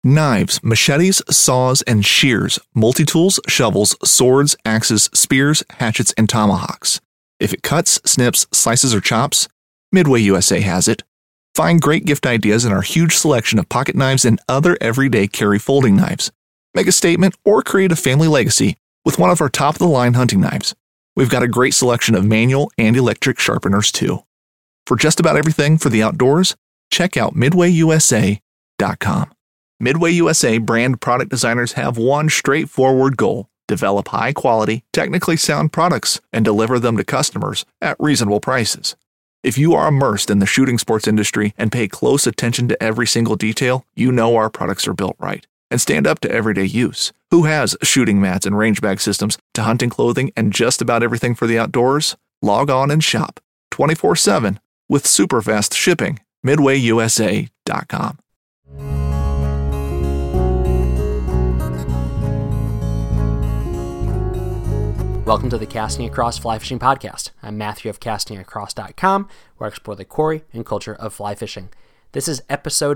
Knives, machetes, saws, and shears, multi-tools, shovels, swords, axes, spears, hatchets, and tomahawks. If it cuts, snips, slices, or chops, Midway USA has it. Find great gift ideas in our huge selection of pocket knives and other everyday carry folding knives. Make a statement or create a family legacy with one of our top-of-the-line hunting knives. We've got a great selection of manual and electric sharpeners too. For just about everything for the outdoors, check out MidwayUSA.com. Midway USA brand product designers have one straightforward goal: develop high-quality, technically sound products and deliver them to customers at reasonable prices. If you are immersed in the shooting sports industry and pay close attention to every single detail, you know our products are built right and stand up to everyday use. Who has shooting mats and range bag systems to hunting clothing and just about everything for the outdoors? Log on and shop 24/7 with super fast shipping. MidwayUSA.com. Welcome to the Casting Across Fly Fishing Podcast. I'm Matthew of CastingAcross.com, where I explore the quarry and culture of fly fishing. This is episode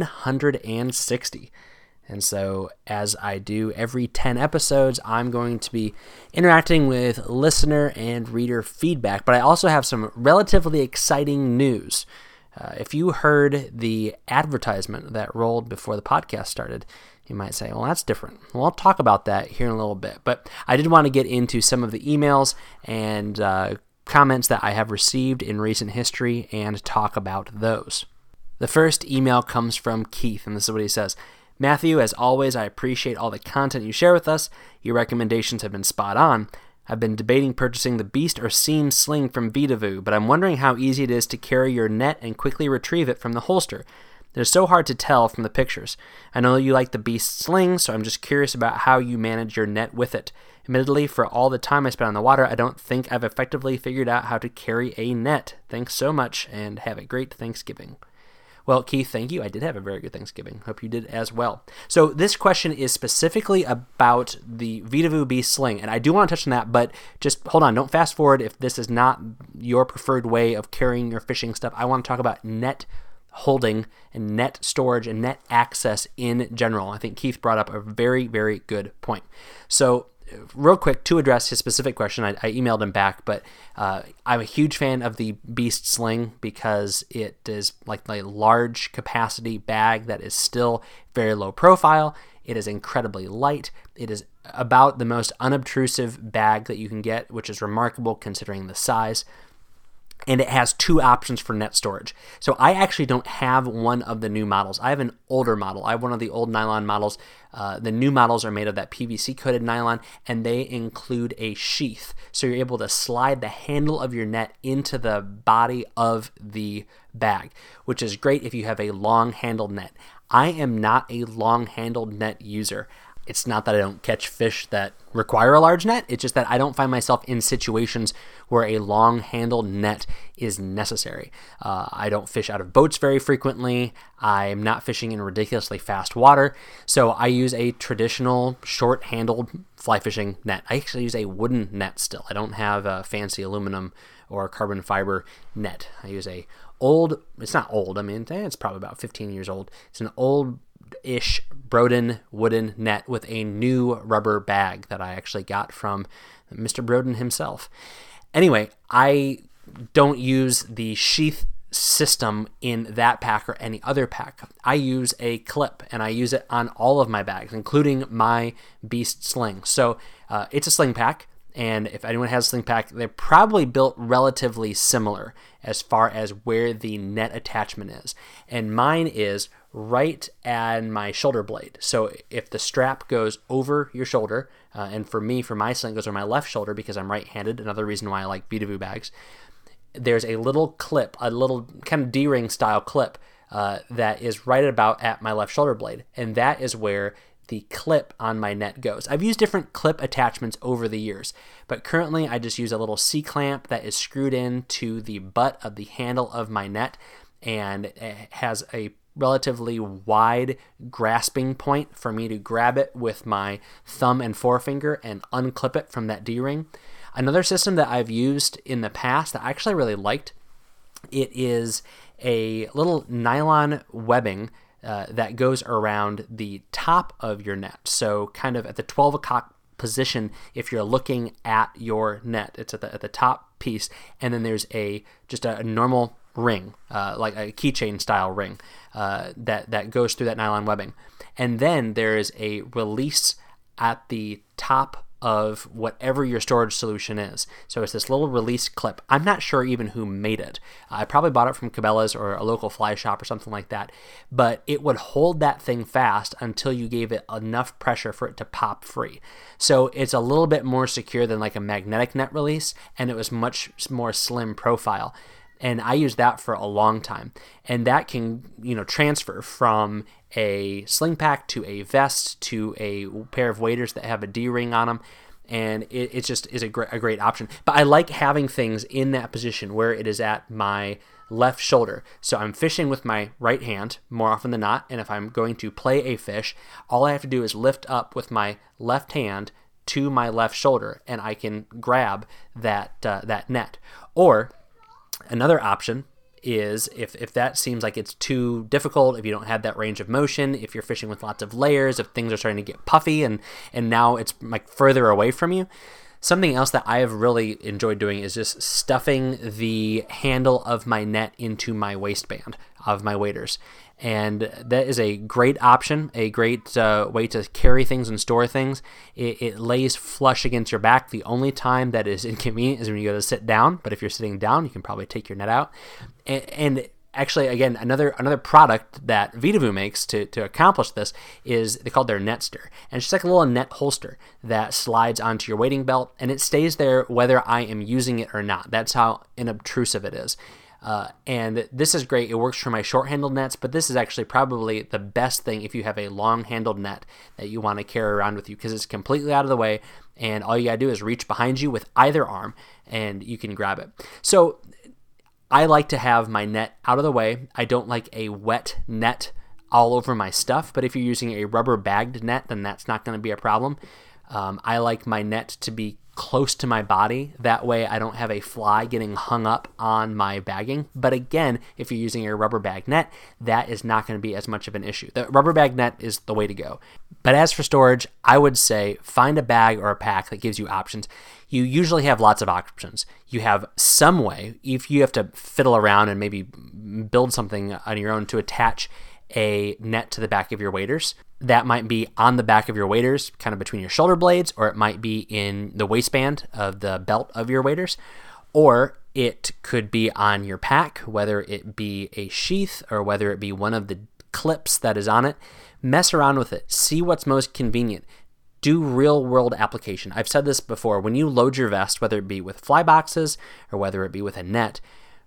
160. And so, as I do every 10 episodes, I'm going to be interacting with listener and reader feedback, but I also have some relatively exciting news. If you heard the advertisement that rolled before the podcast started, you might say, well, that's different. Well, I'll talk about that here in a little bit. But I did want to get into some of the emails and comments that I have received in recent history and talk about those. The first email comes from Keith, and this is what he says. Matthew, as always, I appreciate all the content you share with us. Your recommendations have been spot on. I've been debating purchasing the Beast or Seam sling from Vidavoo, but I'm wondering how easy it is to carry your net and quickly retrieve it from the holster. They're so hard to tell from the pictures. I know you like the Beast sling, so I'm just curious about how you manage your net with it. Admittedly, for all the time I spent on the water, I don't think I've effectively figured out how to carry a net. Thanks so much, and have a great Thanksgiving. Well, Keith, thank you. I did have a very good Thanksgiving. Hope you did as well. So this question is specifically about the Vidavoo Beast sling, and I do want to touch on that, but just hold on. Don't fast forward if this is not your preferred way of carrying your fishing stuff. I want to talk about net holding and net storage and net access in general. I think Keith brought up a very, very good point. So real quick, to address his specific question, I emailed him back, but I'm a huge fan of the Beast sling because it is like a large capacity bag that is still very low profile. It is incredibly light. It is about the most unobtrusive bag that you can get, which is remarkable considering the size. And it has two options for net storage. So I actually don't have one of the new models. I have an older model. I have one of the old nylon models. The new models are made of that PVC-coated nylon, and they include a sheath. So you're able to slide the handle of your net into the body of the bag, which is great if you have a long-handled net. I am not a long-handled net user. It's not that I don't catch fish that require a large net. It's just that I don't find myself in situations where a long-handled net is necessary. I don't fish out of boats very frequently. I'm not fishing in ridiculously fast water. So I use a traditional short-handled fly fishing net. I actually use a wooden net still. I don't have a fancy aluminum or carbon fiber net. I use a old, it's not old, I mean, it's probably about 15 years old. It's an old-ish Brodin wooden net with a new rubber bag that I actually got from Mr. Brodin himself. Anyway, I don't use the sheath system in that pack or any other pack. I use a clip, and I use it on all of my bags, including my Beast sling. So it's a sling pack, and if anyone has a sling pack, they're probably built relatively similar as far as where the net attachment is. And mine is right at my shoulder blade. So if the strap goes over your shoulder, and for me, for my sling, it goes over my left shoulder because I'm right-handed, another reason why I like Vidavoo bags, there's a little clip, a little kind of D-ring style clip that is right about at my left shoulder blade, and that is where the clip on my net goes. I've used different clip attachments over the years, but currently I just use a little C-clamp that is screwed into the butt of the handle of my net, and it has a relatively wide grasping point for me to grab it with my thumb and forefinger and unclip it from that D-ring. Another system that I've used in the past that I actually really liked, it is a little nylon webbing that goes around the top of your net. So kind of at the 12 o'clock position, if you're looking at your net, it's at the top piece, and then there's just a normal ring, like a keychain style ring, that goes through that nylon webbing. And then there is a release at the top of whatever your storage solution is. So it's this little release clip. I'm not sure even who made it. I probably bought it from Cabela's or a local fly shop or something like that. But it would hold that thing fast until you gave it enough pressure for it to pop free. So it's a little bit more secure than like a magnetic net release, and it was much more slim profile. And I used that for a long time. And that can, transfer from a sling pack to a vest to a pair of waders that have a D-ring on them. And it just is a great option. But I like having things in that position where it is at my left shoulder. So I'm fishing with my right hand more often than not. And if I'm going to play a fish, all I have to do is lift up with my left hand to my left shoulder, and I can grab that net. Or another option is if that seems like it's too difficult, if you don't have that range of motion, if you're fishing with lots of layers, if things are starting to get puffy and now it's like further away from you. Something else that I have really enjoyed doing is just stuffing the handle of my net into my waistband of my waders. And that is a great option, a great way to carry things and store things. It lays flush against your back. The only time that is inconvenient is when you go to sit down, but if you're sitting down, you can probably take your net out. And actually, again, another product that Vitavoo makes to accomplish this is they call their Netster. And it's just like a little net holster that slides onto your wading belt, and it stays there whether I am using it or not. That's how unobtrusive it is. And this is great. It works for my short-handled nets, but this is actually probably the best thing if you have a long-handled net that you want to carry around with you, because it's completely out of the way, and all you got to do is reach behind you with either arm, and you can grab it. So I like to have my net out of the way. I don't like a wet net all over my stuff, but if you're using a rubber-bagged net, then that's not going to be a problem. I like my net to be close to my body. That way I don't have a fly getting hung up on my bagging. But again, if you're using a rubber bag net, that is not going to be as much of an issue. The rubber bag net is the way to go. But as for storage, I would say find a bag or a pack that gives you options. You usually have lots of options. You have some way, if you have to fiddle around and maybe build something on your own to attach a net to the back of your waders. That might be on the back of your waders, kind of between your shoulder blades, or it might be in the waistband of the belt of your waders, or it could be on your pack, whether it be a sheath or whether it be one of the clips that is on it. Mess around with it. See what's most convenient. Do real-world application. I've said this before. When you load your vest, whether it be with fly boxes or whether it be with a net,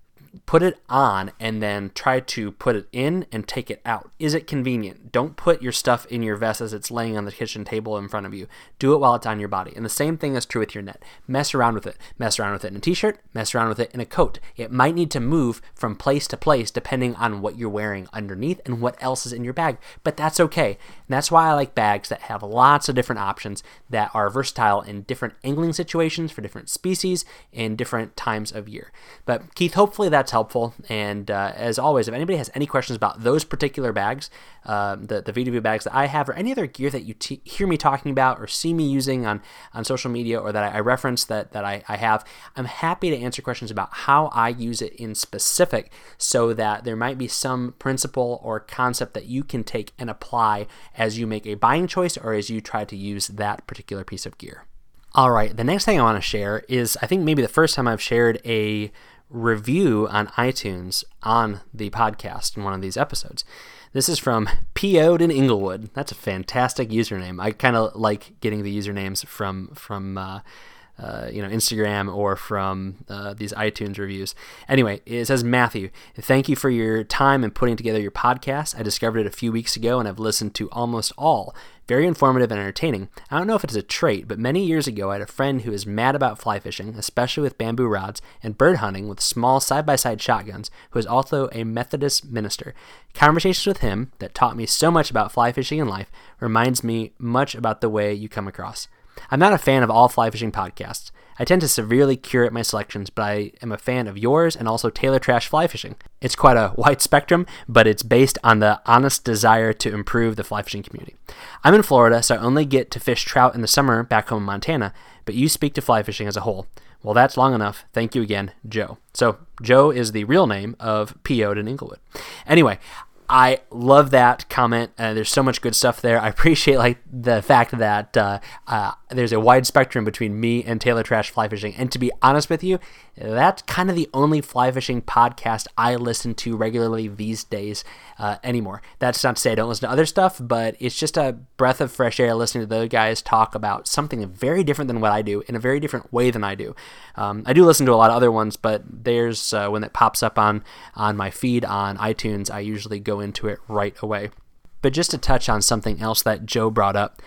put it on and then try to put it in and take it out. Is it convenient? Don't put your stuff in your vest as it's laying on the kitchen table in front of you. Do it while it's on your body. And the same thing is true with your net. Mess around with it. Mess around with it in a t-shirt. Mess around with it in a coat. It might need to move from place to place depending on what you're wearing underneath and what else is in your bag. But that's okay. And that's why I like bags that have lots of different options that are versatile in different angling situations for different species in different times of year. But Keith, hopefully that's helpful. And as always, if anybody has any questions about those particular bags, the Vitavoo bags that I have, or any other gear that you hear me talking about or see me using on social media, or that I reference that I have, I'm happy to answer questions about how I use it in specific, so that there might be some principle or concept that you can take and apply as you make a buying choice or as you try to use that particular piece of gear. All right, the next thing I want to share is, I think maybe the first time I've shared a review on iTunes on the podcast in one of these episodes. This is from P.O.'d in Inglewood. That's a fantastic username. I kind of like getting the usernames from Instagram or from these iTunes reviews. Anyway, it says, Matthew, thank you for your time in putting together your podcast. I discovered it a few weeks ago and I've listened to almost all. Very informative and entertaining. I don't know if it's a trait, but many years ago I had a friend who is mad about fly fishing, especially with bamboo rods, and bird hunting with small side-by-side shotguns, who is also a Methodist minister. Conversations with him that taught me so much about fly fishing and life reminds me much about the way you come across. I'm not a fan of all fly fishing podcasts. I tend to severely curate my selections, but I am a fan of yours and also Taylor Trash Fly Fishing. It's quite a wide spectrum, but it's based on the honest desire to improve the fly fishing community. I'm in Florida, so I only get to fish trout in the summer back home in Montana, but you speak to fly fishing as a whole. Well, that's long enough. Thank you again, Joe. So Joe is the real name of P.O.'d in Inglewood. Anyway, I love that comment. There's so much good stuff there. I appreciate the fact that there's a wide spectrum between me and Taylor Trash Fly Fishing. And to be honest with you, that's kind of the only fly fishing podcast I listen to regularly these days anymore. That's not to say I don't listen to other stuff, but it's just a breath of fresh air listening to those guys talk about something very different than what I do in a very different way than I do. I do listen to a lot of other ones, but there's when it pops up on my feed on iTunes, I usually go into it right away. But just to touch on something else that Joe brought up,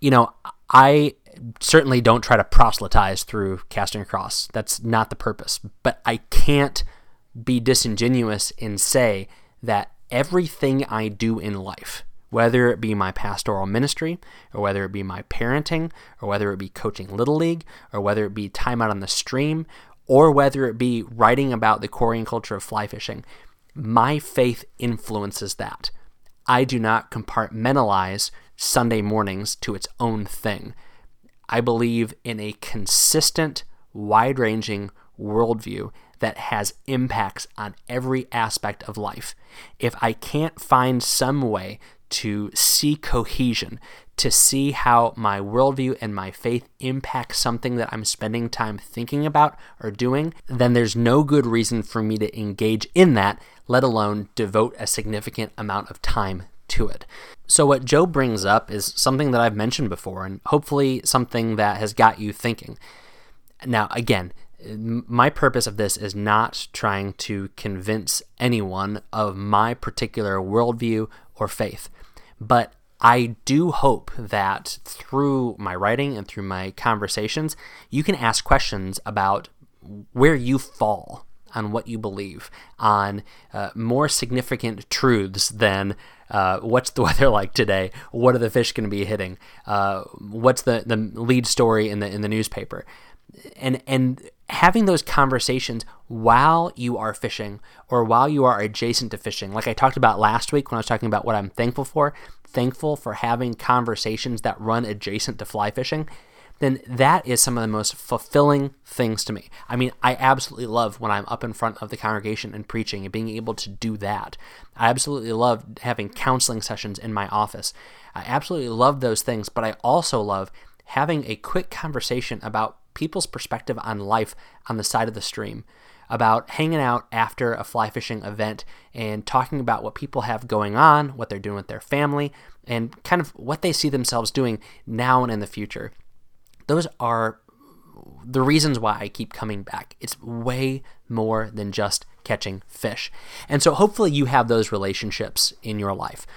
I certainly don't try to proselytize through Casting Across. That's not the purpose. But I can't be disingenuous and say that everything I do in life, whether it be my pastoral ministry, or whether it be my parenting, or whether it be coaching Little League, or whether it be time out on the stream, or whether it be writing about the quarry and culture of fly fishing, my faith influences that. I do not compartmentalize Sunday mornings to its own thing. I believe in a consistent, wide-ranging worldview that has impacts on every aspect of life. If I can't find some way to see cohesion, to see how my worldview and my faith impact something that I'm spending time thinking about or doing, then there's no good reason for me to engage in that, let alone devote a significant amount of time to it. So what Joe brings up is something that I've mentioned before, and hopefully something that has got you thinking. Now, again, my purpose of this is not trying to convince anyone of my particular worldview or faith, but I do hope that through my writing and through my conversations, you can ask questions about where you fall on what you believe, on more significant truths than what's the weather like today, what are the fish going to be hitting, what's the lead story in the newspaper, and having those conversations while you are fishing or while you are adjacent to fishing, like I talked about last week when I was talking about what I'm thankful for having conversations that run adjacent to fly fishing, then that is some of the most fulfilling things to me. I mean, I absolutely love when I'm up in front of the congregation and preaching and being able to do that. I absolutely love having counseling sessions in my office. I absolutely love those things, but I also love having a quick conversation about people's perspective on life on the side of the stream, about hanging out after a fly fishing event and talking about what people have going on, what they're doing with their family, and kind of what they see themselves doing now and in the future. Those are the reasons why I keep coming back. It's way more than just catching fish. And so hopefully you have those relationships in your life.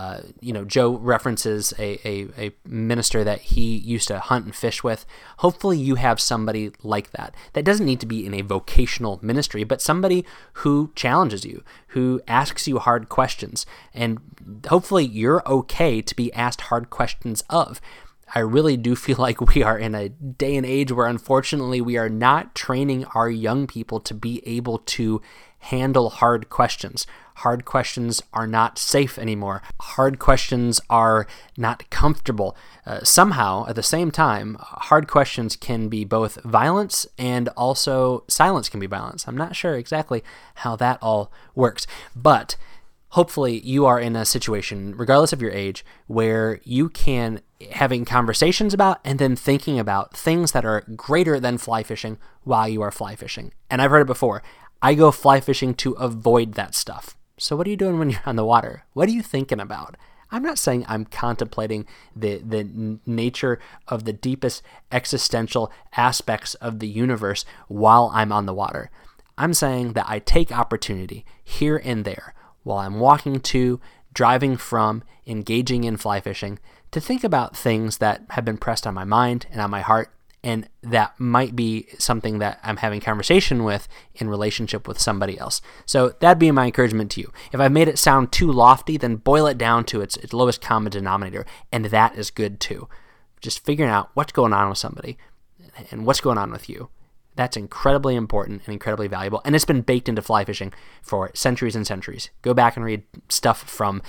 Joe references a minister that he used to hunt and fish with. Hopefully you have somebody like that. That doesn't need to be in a vocational ministry, but somebody who challenges you, who asks you hard questions. And hopefully you're okay to be asked hard questions of. I really do feel like we are in a day and age where unfortunately we are not training our young people to be able to handle hard questions. Hard questions are not safe anymore. Hard questions are not comfortable. Somehow, at the same time, hard questions can be both violence and also silence can be violence. I'm not sure exactly how that all works, but hopefully you are in a situation, regardless of your age, where you can having conversations about and then thinking about things that are greater than fly fishing while you are fly fishing. And I've heard it before. I go fly fishing to avoid that stuff. So what are you doing when you're on the water? What are you thinking about? I'm not saying I'm contemplating the nature of the deepest existential aspects of the universe while I'm on the water. I'm saying that I take opportunity here and there while I'm walking to, driving from, engaging in fly fishing, to think about things that have been pressed on my mind and on my heart, and that might be something that I'm having conversation with in relationship with somebody else. So that'd be my encouragement to you. If I've made it sound too lofty, then boil it down to its lowest common denominator, and that is good too. Just figuring out what's going on with somebody, and what's going on with you. That's incredibly important and incredibly valuable, and it's been baked into fly fishing for centuries and centuries. Go back and read stuff from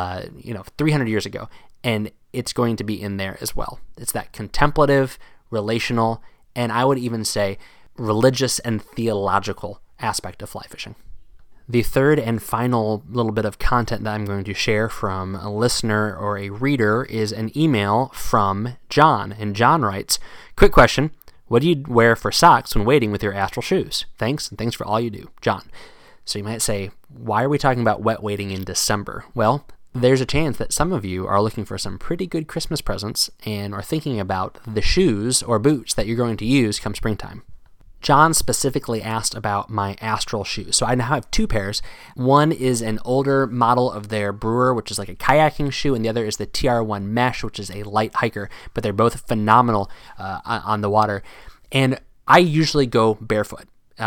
300 years ago, and it's going to be in there as well. It's that contemplative, relational, and I would even say religious and theological aspect of fly fishing. The third and final little bit of content that I'm going to share from a listener or a reader is an email from John. And John writes, quick question, what do you wear for socks when wading with your Astral shoes? Thanks, and thanks for all you do, John. So you might say, why are we talking about wet wading in December? Well, there's a chance that some of you are looking for some pretty good Christmas presents and are thinking about the shoes or boots that you're going to use come springtime. John specifically asked about my Astral shoes. So I now have two pairs. One is an older model of their Brewer, which is like a kayaking shoe, and the other is the TR1 Mesh, which is a light hiker, but they're both phenomenal on the water. And I usually go barefoot.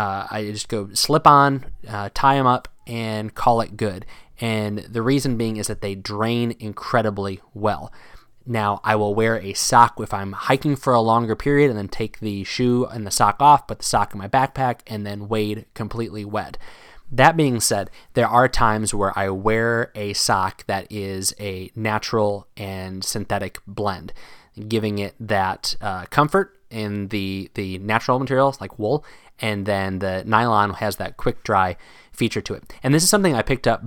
I just go slip on, tie them up, and call it good. And the reason being is that they drain incredibly well. Now, I will wear a sock if I'm hiking for a longer period and then take the shoe and the sock off, put the sock in my backpack, and then wade completely wet. That being said, there are times where I wear a sock that is a natural and synthetic blend, giving it that comfort in the natural materials like wool, and then the nylon has that quick dry feature to it. And this is something I picked up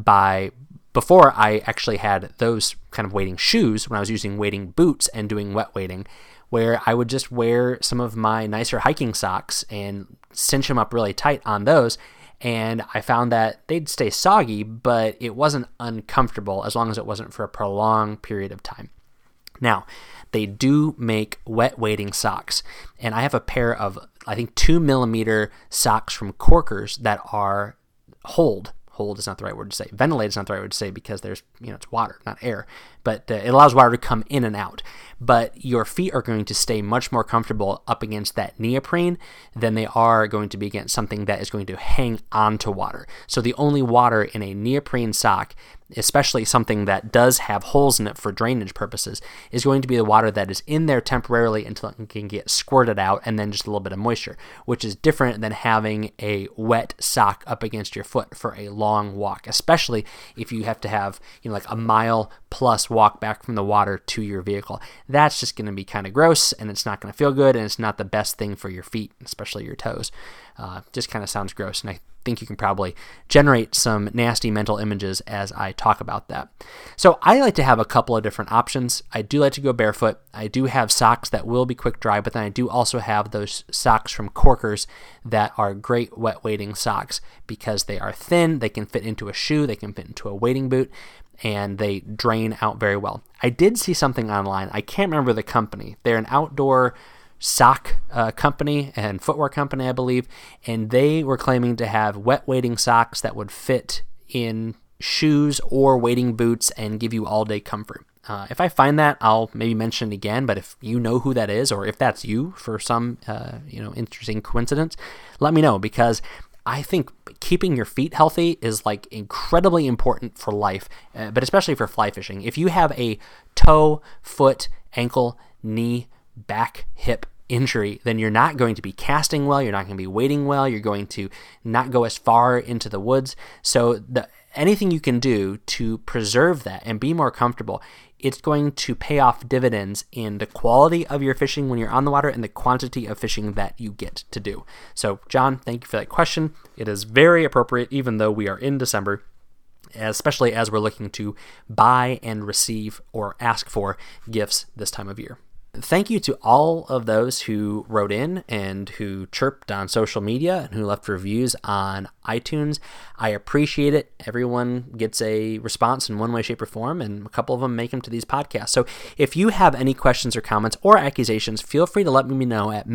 before I actually had those kind of wading shoes, when I was using wading boots and doing wet wading, where I would just wear some of my nicer hiking socks and cinch them up really tight on those. And I found that they'd stay soggy, but it wasn't uncomfortable as long as it wasn't for a prolonged period of time. Now, they do make wet wading socks, and I have a pair of, I think, 2mm socks from Corkers that are hold is not the right word to say. Ventilate is not the right word to say because there's, it's water, not air. But it allows water to come in and out. But your feet are going to stay much more comfortable up against that neoprene than they are going to be against something that is going to hang onto water. So the only water in a neoprene sock, especially something that does have holes in it for drainage purposes, is going to be the water that is in there temporarily until it can get squirted out and then just a little bit of moisture, which is different than having a wet sock up against your foot for a long walk, especially if you have to have, like a mile plus walk back from the water to your vehicle. That's just going to be kind of gross, and it's not going to feel good, and it's not the best thing for your feet, especially your toes. Just kind of sounds gross, and I think you can probably generate some nasty mental images as I talk about that. So I like to have a couple of different options. I do like to go barefoot. I do have socks that will be quick dry, but then I do also have those socks from Corkers that are great wet wading socks because they are thin, they can fit into a shoe, they can fit into a wading boot, and they drain out very well. I did see something online. I can't remember the company. They're an outdoor sock company and footwear company, I believe, and they were claiming to have wet wading socks that would fit in shoes or wading boots and give you all-day comfort. If I find that, I'll maybe mention it again, but if you know who that is, or if that's you for some interesting coincidence, let me know, because I think keeping your feet healthy is like incredibly important for life, but especially for fly fishing. If you have a toe, foot, ankle, knee, back, hip injury, then you're not going to be casting well, you're not going to be wading well, you're going to not go as far into the woods. So anything you can do to preserve that and be more comfortable, it's going to pay off dividends in the quality of your fishing when you're on the water and the quantity of fishing that you get to do. So, John, thank you for that question. It is very appropriate, even though we are in December, especially as we're looking to buy and receive or ask for gifts this time of year. Thank you to all of those who wrote in and who chirped on social media and who left reviews on iTunes. I appreciate it. Everyone gets a response in one way, shape, or form, and a couple of them make them to these podcasts. So if you have any questions or comments or accusations, feel free to let me know at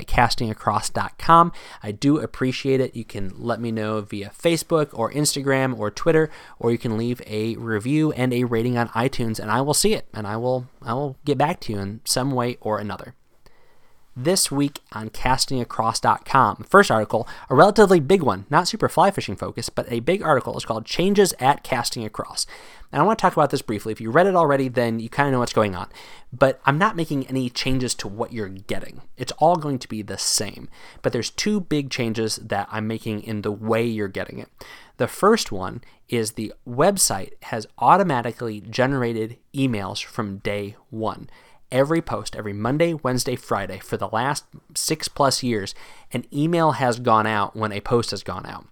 matthew@castingacross.com. I do appreciate it. You can let me know via Facebook or Instagram or Twitter, or you can leave a review and a rating on iTunes, and I will see it, and I will get back to you in some way or another. This week on castingacross.com. First article, a relatively big one, not super fly fishing focused, but a big article is called Changes at Casting Across. And I want to talk about this briefly. If you read it already, then you kind of know what's going on. But I'm not making any changes to what you're getting. It's all going to be the same. But there's two big changes that I'm making in the way you're getting it. The first one is the website has automatically generated emails from day one. Every post, every Monday, Wednesday, Friday, for the last 6+ years, an email has gone out when a post has gone out.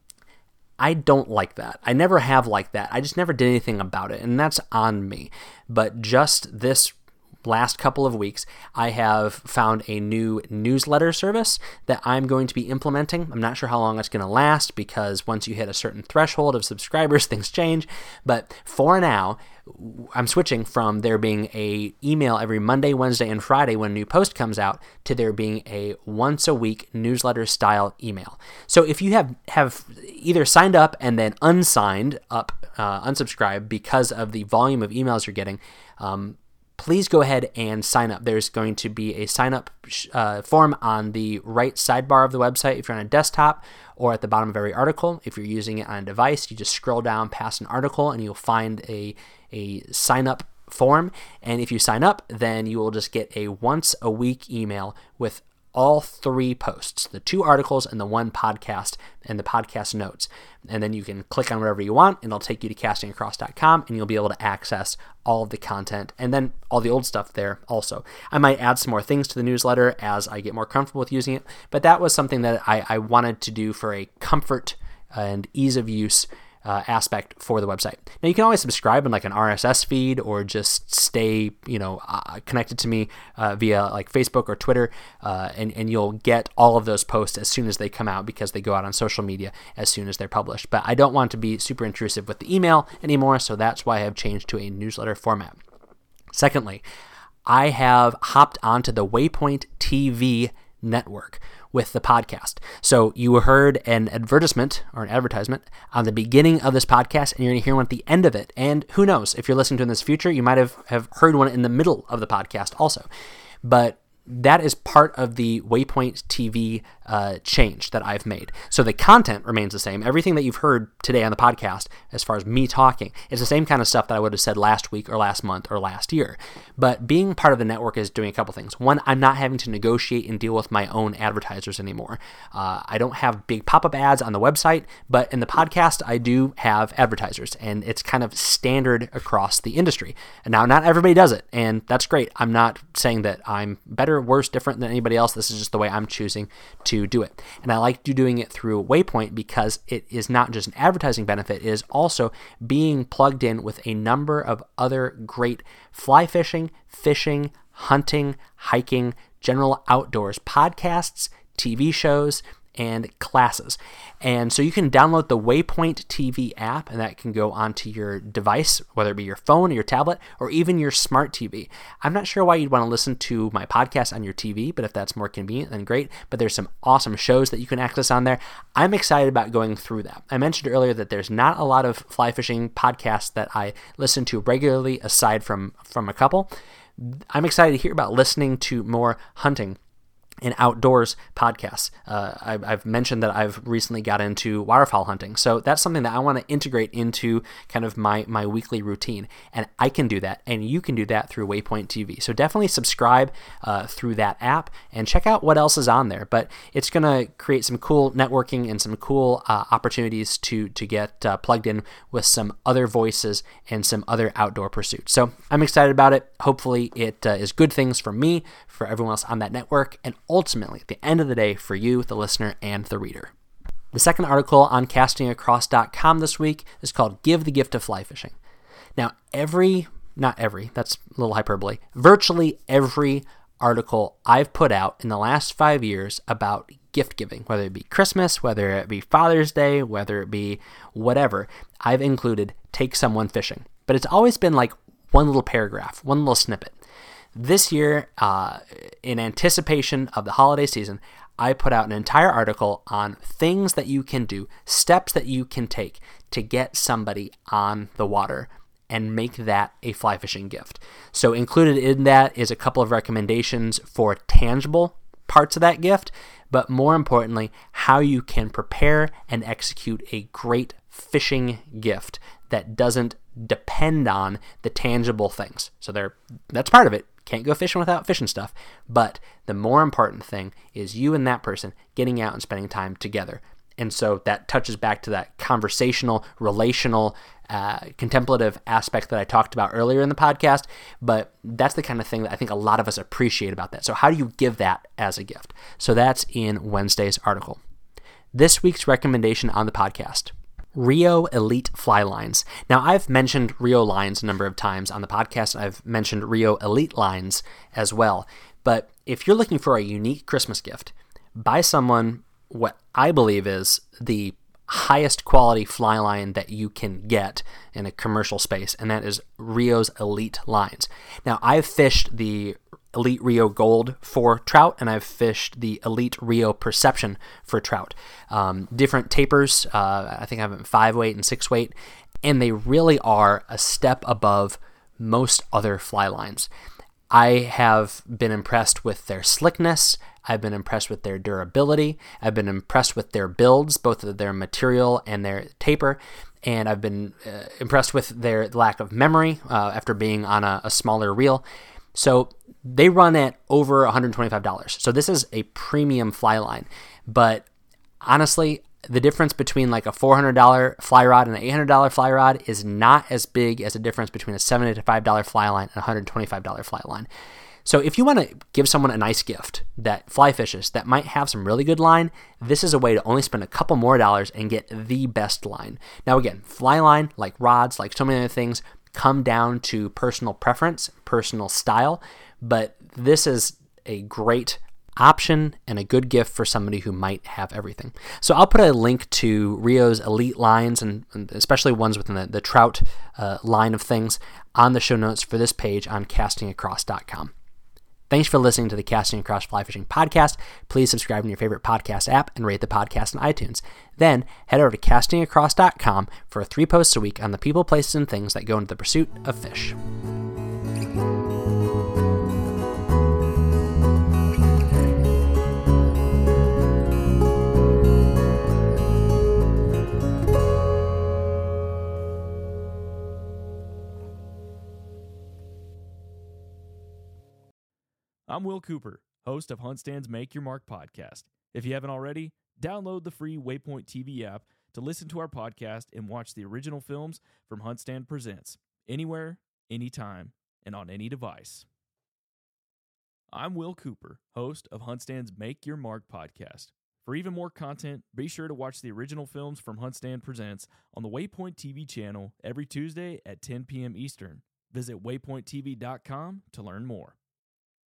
I don't like that. I never have liked that. I just never did anything about it, and that's on me. But just this last couple of weeks, I have found a new newsletter service that I'm going to be implementing. I'm not sure how long it's going to last because once you hit a certain threshold of subscribers, things change. But for now, I'm switching from there being a email every Monday, Wednesday, and Friday when a new post comes out to there being a once a week newsletter style email. So if you have either signed up and then unsigned up, unsubscribed because of the volume of emails you're getting, please go ahead and sign up. There's going to be a sign up form on the right sidebar of the website if you're on a desktop, or at the bottom of every article. If you're using it on a device, you just scroll down past an article and you'll find a sign up form. And if you sign up, then you will just get a once a week email with all 3 posts, the 2 articles and the 1 podcast and the podcast notes. And then you can click on whatever you want and it'll take you to castingacross.com and you'll be able to access all of the content and then all the old stuff there also. I might add some more things to the newsletter as I get more comfortable with using it, but that was something that I wanted to do for a comfort and ease of use aspect for the website. Now you can always subscribe in like an RSS feed or just stay, connected to me via like Facebook or Twitter, and you'll get all of those posts as soon as they come out because they go out on social media as soon as they're published. But I don't want to be super intrusive with the email anymore, so that's why I have changed to a newsletter format. Secondly, I have hopped onto the Waypoint TV network with the podcast. So you heard an advertisement on the beginning of this podcast, and you're going to hear one at the end of it. And who knows, if you're listening to it in this future, you might have heard one in the middle of the podcast also. But that is part of the Waypoint TV change that I've made. So the content remains the same. Everything that you've heard today on the podcast, as far as me talking, is the same kind of stuff that I would have said last week or last month or last year. But being part of the network is doing a couple things. One, I'm not having to negotiate and deal with my own advertisers anymore. I don't have big pop-up ads on the website, but in the podcast, I do have advertisers, and it's kind of standard across the industry. And now, not everybody does it, and that's great. I'm not saying that I'm better, worse, different than anybody else. This is just the way I'm choosing to do it. And I like doing it through Waypoint because it is not just an advertising benefit, it is also being plugged in with a number of other great fly fishing, hunting, hiking, general outdoors podcasts, TV shows, and classes. And so you can download the Waypoint TV app, and that can go onto your device, whether it be your phone or your tablet or even your smart TV. I'm not sure why you'd want to listen to my podcast on your TV, but if that's more convenient, then great. But there's some awesome shows that you can access on there. I'm excited about going through that. I mentioned earlier that there's not a lot of fly fishing podcasts that I listen to regularly aside from a couple. I'm excited to hear about listening to more hunting and outdoors podcasts. I've mentioned that I've recently got into waterfowl hunting. So that's something that I want to integrate into kind of my weekly routine. And I can do that, and you can do that through Waypoint TV. So definitely subscribe through that app and check out what else is on there. But it's going to create some cool networking and some cool opportunities to get plugged in with some other voices and some other outdoor pursuits. So I'm excited about it. Hopefully it is good things for me, for everyone else on that network, and ultimately, at the end of the day, for you, the listener, and the reader. The second article on castingacross.com this week is called Give the Gift of Fly Fishing. Now, that's a little hyperbole, virtually every article I've put out in the last 5 years about gift giving, whether it be Christmas, whether it be Father's Day, whether it be whatever, I've included take someone fishing. But it's always been like one little paragraph, one little snippet. This year, in anticipation of the holiday season, I put out an entire article on things that you can do, steps that you can take to get somebody on the water and make that a fly fishing gift. So included in that is a couple of recommendations for tangible parts of that gift, but more importantly, how you can prepare and execute a great fishing gift that doesn't depend on the tangible things. So that's part of it. Can't go fishing without fishing stuff. But the more important thing is you and that person getting out and spending time together. And so that touches back to that conversational, relational, contemplative aspect that I talked about earlier in the podcast. But that's the kind of thing that I think a lot of us appreciate about that. So how do you give that as a gift? So that's in Wednesday's article. This week's recommendation on the podcast: Rio Elite Fly Lines. Now, I've mentioned Rio lines a number of times on the podcast. I've mentioned Rio Elite lines as well. But if you're looking for a unique Christmas gift, buy someone what I believe is the highest quality fly line that you can get in a commercial space, and that is Rio's Elite lines. Now, I've fished the Elite Rio Gold for trout, and I've fished the Elite Rio Perception for trout. Different tapers, I think I have them 5-weight and 6-weight, and they really are a step above most other fly lines. I have been impressed with their slickness. I've been impressed with their durability. I've been impressed with their builds, both of their material and their taper. And I've been impressed with their lack of memory after being on a smaller reel. So they run at over $125. So this is a premium fly line. But honestly, the difference between like a $400 fly rod and an $800 fly rod is not as big as the difference between a $75 fly line and a $125 fly line. So if you want to give someone a nice gift that fly fishes that might have some really good line, this is a way to only spend a couple more dollars and get the best line. Now again, fly line, like rods, like so many other things, come down to personal preference, personal style, but this is a great option and a good gift for somebody who might have everything. So I'll put a link to Rio's Elite lines, and especially ones within the trout line of things, on the show notes for this page on castingacross.com. Thanks for listening to the Casting Across Fly Fishing podcast. Please subscribe in your favorite podcast app and rate the podcast on iTunes. Then head over to castingacross.com for 3 posts a week on the people, places, and things that go into the pursuit of fish. I'm Will Cooper, host of HuntStand's Make Your Mark podcast. If you haven't already, download the free Waypoint TV app to listen to our podcast and watch the original films from HuntStand Presents, anywhere, anytime, and on any device. I'm Will Cooper, host of HuntStand's Make Your Mark podcast. For even more content, be sure to watch the original films from HuntStand Presents on the Waypoint TV channel every Tuesday at 10 p.m. Eastern. Visit waypointtv.com to learn more.